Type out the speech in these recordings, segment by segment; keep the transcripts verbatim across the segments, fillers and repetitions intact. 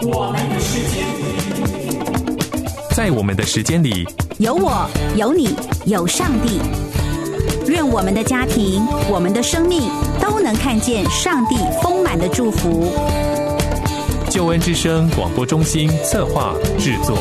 我们的时间， 在我们的时间里， 有我，有你，有上帝。愿我们的家庭，我们的生命都能看见上帝丰满的祝福。 救恩之声广播中心策划制作。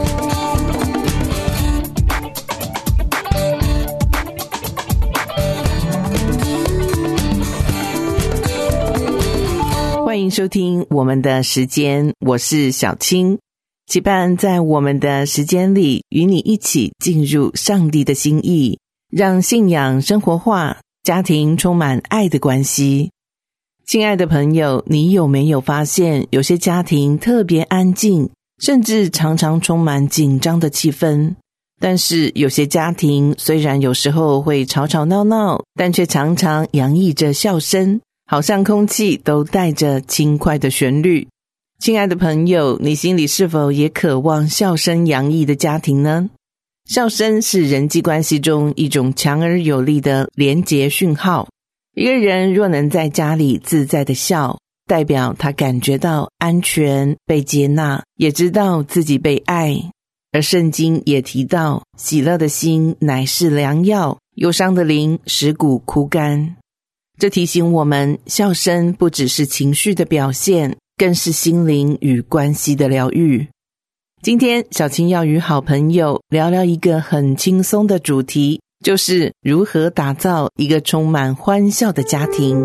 欢迎收听我们的时间，我是小青，期盼在我们的时间里与你一起进入上帝的心意，让信仰生活化，家庭充满爱的关系。亲爱的朋友，你有没有发现有些家庭特别安静，甚至常常充满紧张的气氛？但是有些家庭虽然有时候会吵吵闹闹，但却常常洋溢着笑声，好像空气都带着轻快的旋律。亲爱的朋友，你心里是否也渴望笑声洋溢的家庭呢？笑声是人际关系中一种强而有力的连结讯号。一个人若能在家里自在的笑，代表他感觉到安全、被接纳，也知道自己被爱。而圣经也提到，喜乐的心乃是良药，忧伤的灵使骨枯干。这提醒我们，笑声不只是情绪的表现，更是心灵与关系的疗愈。今天小青要与好朋友聊聊一个很轻松的主题，就是如何打造一个充满欢笑的家庭。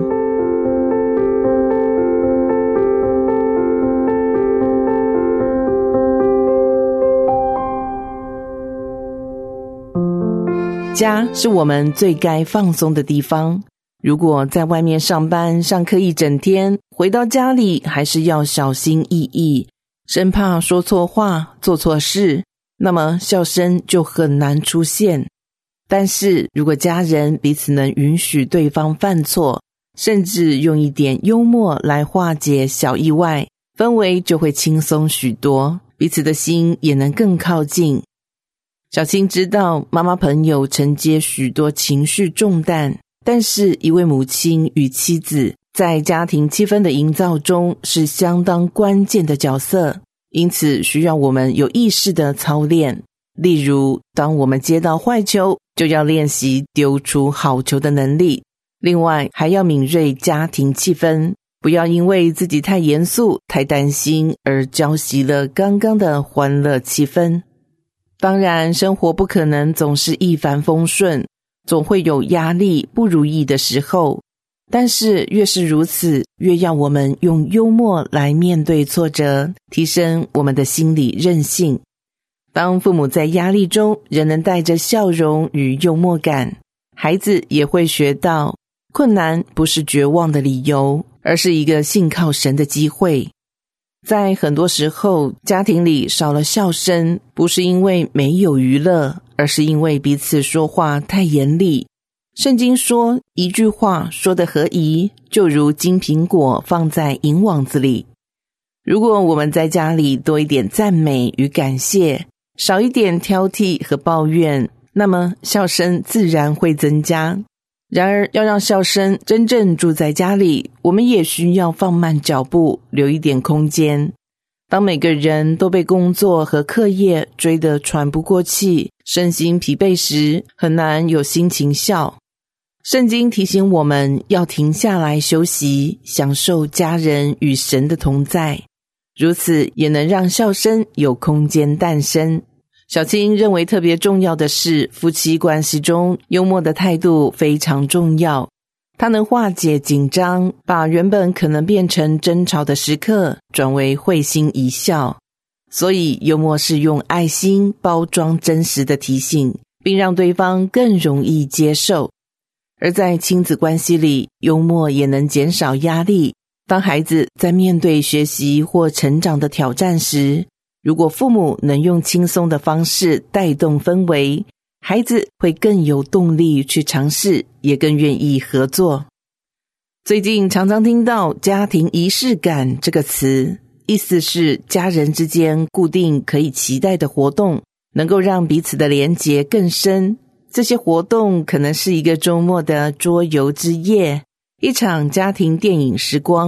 家是我们最该放松的地方。如果在外面上班上课一整天，回到家里还是要小心翼翼，生怕说错话做错事，那么笑声就很难出现。但是如果家人彼此能允许对方犯错，甚至用一点幽默来化解小意外，氛围就会轻松许多，彼此的心也能更靠近。小青知道妈妈朋友承接许多情绪重担，但是一位母亲与妻子在家庭气氛的营造中是相当关键的角色，因此需要我们有意识的操练。例如，当我们接到坏球，就要练习丢出好球的能力。另外，还要敏锐家庭气氛，不要因为自己太严肃、太担心而浇熄了刚刚的欢乐气氛。当然，生活不可能总是一帆风顺，总会有压力、不如意的时候。但是越是如此，越要我们用幽默来面对挫折，提升我们的心理韧性。当父母在压力中仍能带着笑容与幽默感，孩子也会学到，困难不是绝望的理由，而是一个信靠神的机会。在很多时候，家庭里少了笑声，不是因为没有娱乐，而是因为彼此说话太严厉。圣经说，一句话说得合宜，就如金苹果放在银网子里。如果我们在家里多一点赞美与感谢，少一点挑剔和抱怨，那么笑声自然会增加。然而，要让笑声真正住在家里，我们也需要放慢脚步，留一点空间。当每个人都被工作和课业追得喘不过气，身心疲惫时，很难有心情笑。圣经提醒我们要停下来休息，享受家人与神的同在，如此也能让笑声有空间诞生。小青认为特别重要的是，夫妻关系中幽默的态度非常重要。它能化解紧张，把原本可能变成争吵的时刻转为会心一笑。所以幽默是用爱心包装真实的提醒，并让对方更容易接受。而在亲子关系里，幽默也能减少压力。当孩子在面对学习或成长的挑战时，如果父母能用轻松的方式带动氛围，孩子会更有动力去尝试，也更愿意合作。最近常常听到家庭仪式感这个词，意思是家人之间固定可以期待的活动，能够让彼此的连结更深。这些活动可能是一个周末的桌游之夜，一场家庭电影时光，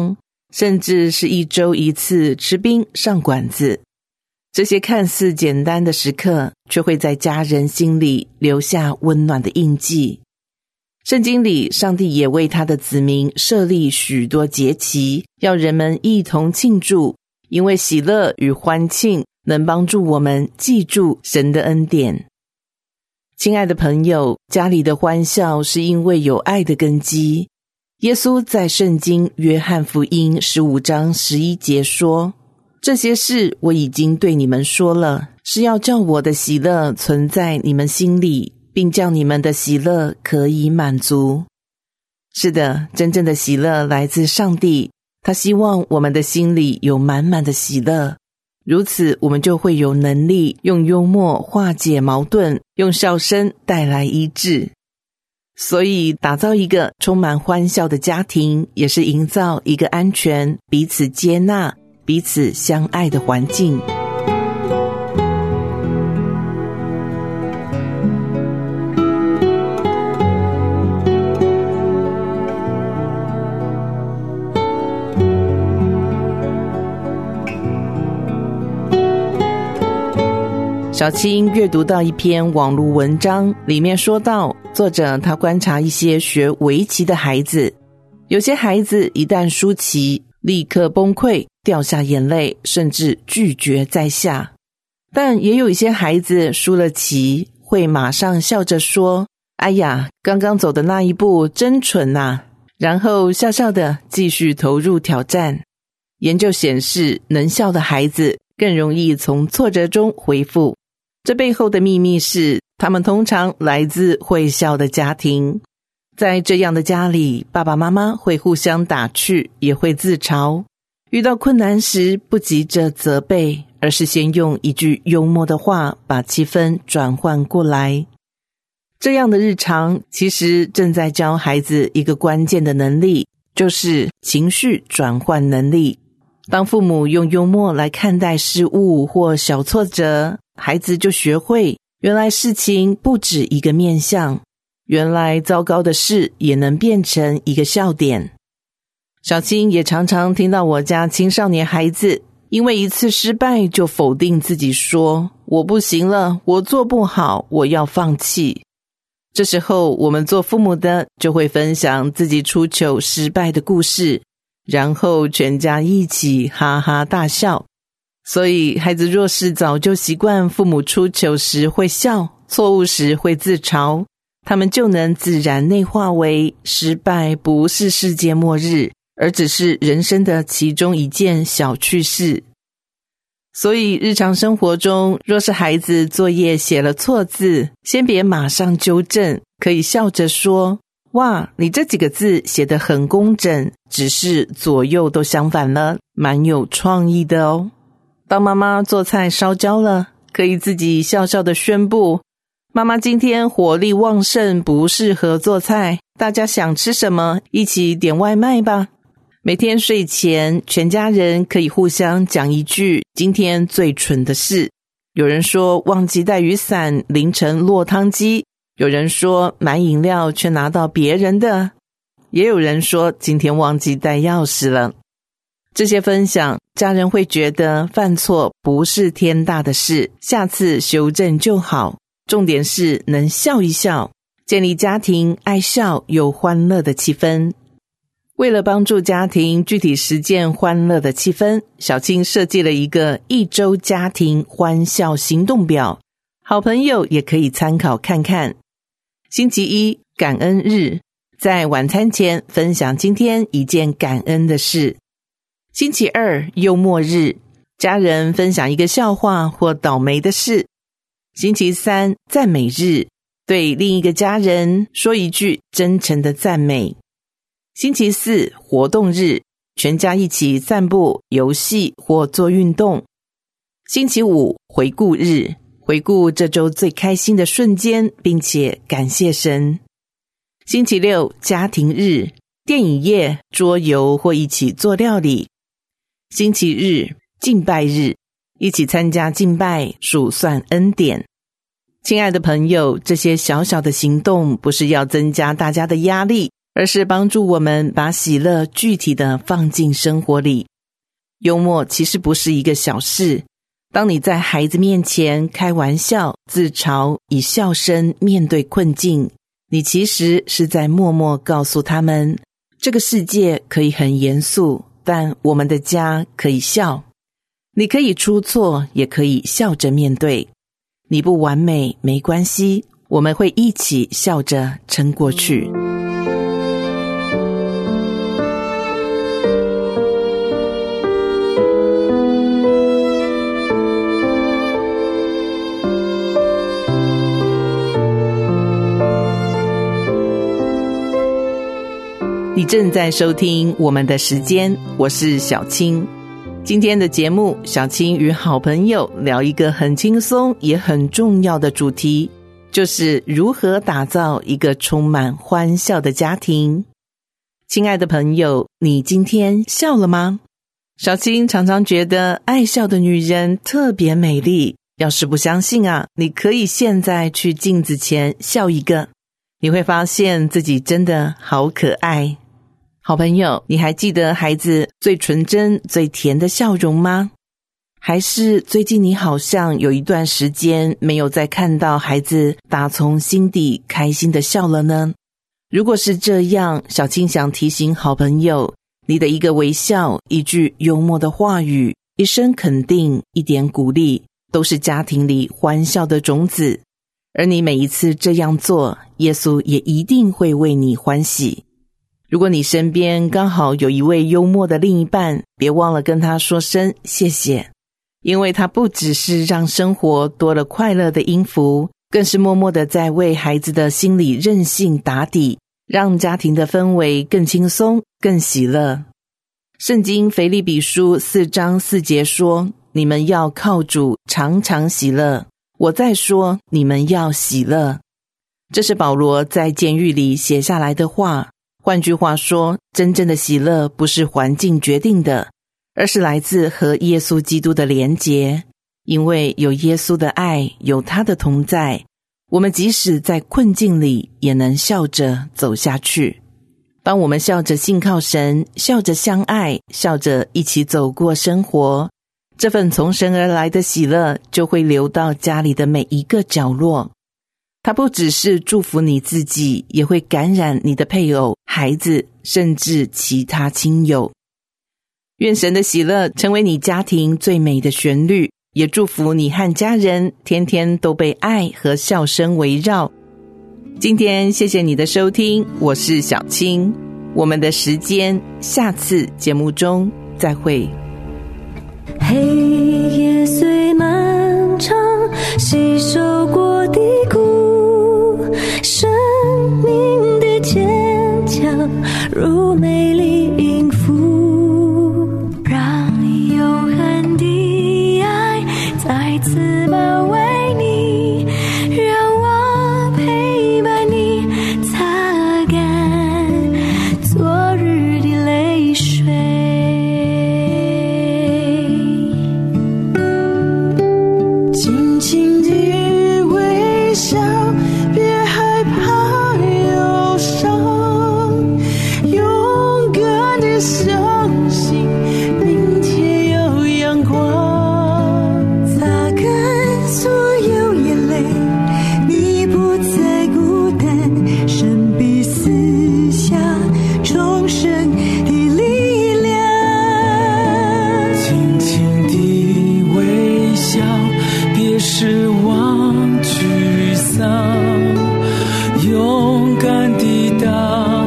甚至是一周一次吃冰上馆子。这些看似简单的时刻，却会在家人心里留下温暖的印记。圣经里，上帝也为他的子民设立许多节期，要人们一同庆祝，因为喜乐与欢庆能帮助我们记住神的恩典。亲爱的朋友，家里的欢笑是因为有爱的根基。耶稣在圣经约翰福音十五章十一节说，这些事我已经对你们说了，是要叫我的喜乐存在你们心里，并叫你们的喜乐可以满足。是的，真正的喜乐来自上帝，他希望我们的心里有满满的喜乐，如此我们就会有能力用幽默化解矛盾，用笑声带来医治。所以打造一个充满欢笑的家庭，也是营造一个安全、彼此接纳、彼此相爱的环境。小青阅读到一篇网络文章，里面说到，作者他观察一些学围棋的孩子，有些孩子一旦输棋，立刻崩溃，掉下眼泪，甚至拒绝再下。但也有一些孩子输了棋，会马上笑着说，哎呀，刚刚走的那一步真蠢啊，然后笑笑的继续投入挑战。研究显示，能笑的孩子更容易从挫折中恢复。这背后的秘密是，他们通常来自会笑的家庭。在这样的家里，爸爸妈妈会互相打趣，也会自嘲。遇到困难时，不急着责备，而是先用一句幽默的话，把气氛转换过来。这样的日常，其实正在教孩子一个关键的能力，就是情绪转换能力。当父母用幽默来看待事物或小挫折，孩子就学会，原来事情不止一个面向，原来糟糕的事也能变成一个笑点。小青也常常听到我家青少年孩子因为一次失败就否定自己，说我不行了，我做不好，我要放弃。这时候我们做父母的就会分享自己出糗失败的故事，然后全家一起哈哈大笑。所以孩子若是早就习惯父母出糗时会笑，错误时会自嘲，他们就能自然内化为失败不是世界末日，而只是人生的其中一件小趣事。所以日常生活中，若是孩子作业写了错字，先别马上纠正，可以笑着说，哇，你这几个字写得很工整，只是左右都相反了，蛮有创意的哦。当妈妈做菜烧焦了，可以自己笑笑地宣布，妈妈今天火力旺盛，不适合做菜，大家想吃什么，一起点外卖吧。每天睡前，全家人可以互相讲一句今天最蠢的事。有人说忘记带雨伞，凌晨落汤鸡；有人说买饮料却拿到别人的；也有人说今天忘记带钥匙了。这些分享，家人会觉得犯错不是天大的事，下次修正就好。重点是能笑一笑，建立家庭爱笑又欢乐的气氛。为了帮助家庭具体实践欢乐的气氛，小青设计了一个一周家庭欢笑行动表，好朋友也可以参考看看。星期一，感恩日，在晚餐前分享今天一件感恩的事。星期二，幽默日，家人分享一个笑话或倒霉的事。星期三，赞美日，对另一个家人说一句真诚的赞美。星期四，活动日，全家一起散步、游戏或做运动。星期五，回顾日，回顾这周最开心的瞬间，并且感谢神。星期六，家庭日，电影夜、桌游或一起做料理。星期日，敬拜日，一起参加敬拜，数算恩典。亲爱的朋友，这些小小的行动不是要增加大家的压力， 而是帮助我们把喜乐具体的放进生活里。幽默其实不是一个小事，当你在孩子面前开玩笑、自嘲，以笑声面对困境，你其实是在默默告诉他们，这个世界可以很严肃，但我们的家可以笑。你可以出错，也可以笑着面对。你不完美没关系，我们会一起笑着撑过去。你正在收听我们的时间，我是小青。今天的节目，小青与好朋友聊一个很轻松也很重要的主题，就是如何打造一个充满欢笑的家庭。亲爱的朋友，你今天笑了吗？小青常常觉得爱笑的女人特别美丽，要是不相信啊，你可以现在去镜子前笑一个，你会发现自己真的好可爱。好朋友，你还记得孩子最纯真最甜的笑容吗？还是最近你好像有一段时间没有再看到孩子打从心底开心的笑了呢？如果是这样，小青想提醒好朋友，你的一个微笑，一句幽默的话语，一声肯定，一点鼓励，都是家庭里欢笑的种子。而你每一次这样做，耶稣也一定会为你欢喜。如果你身边刚好有一位幽默的另一半，别忘了跟他说声谢谢，因为他不只是让生活多了快乐的音符，更是默默的在为孩子的心理韧性打底，让家庭的氛围更轻松更喜乐。圣经腓立比书四章四节说，你们要靠主常常喜乐，我再说你们要喜乐。这是保罗在监狱里写下来的话。换句话说，真正的喜乐不是环境决定的，而是来自和耶稣基督的连结。因为有耶稣的爱，有他的同在，我们即使在困境里也能笑着走下去。当我们笑着信靠神，笑着相爱，笑着一起走过生活，这份从神而来的喜乐就会流到家里的每一个角落。它不只是祝福你自己，也会感染你的配偶、孩子，甚至其他亲友。愿神的喜乐成为你家庭最美的旋律，也祝福你和家人天天都被爱和笑声围绕。今天谢谢你的收听，我是小青，我们的时间下次节目中再会。 黑夜虽漫长，吸收过低谷，生命的坚强如美丽音符，让永恒的爱再次包围你，让我陪伴你擦干昨日的泪水。轻轻地微笑，别害怕忧伤，勇敢地相信明天有阳光，擦干所有眼泪，你不再孤单，神必赐下重生的力量。 轻轻地微笑，别失望沮丧，勇敢地祷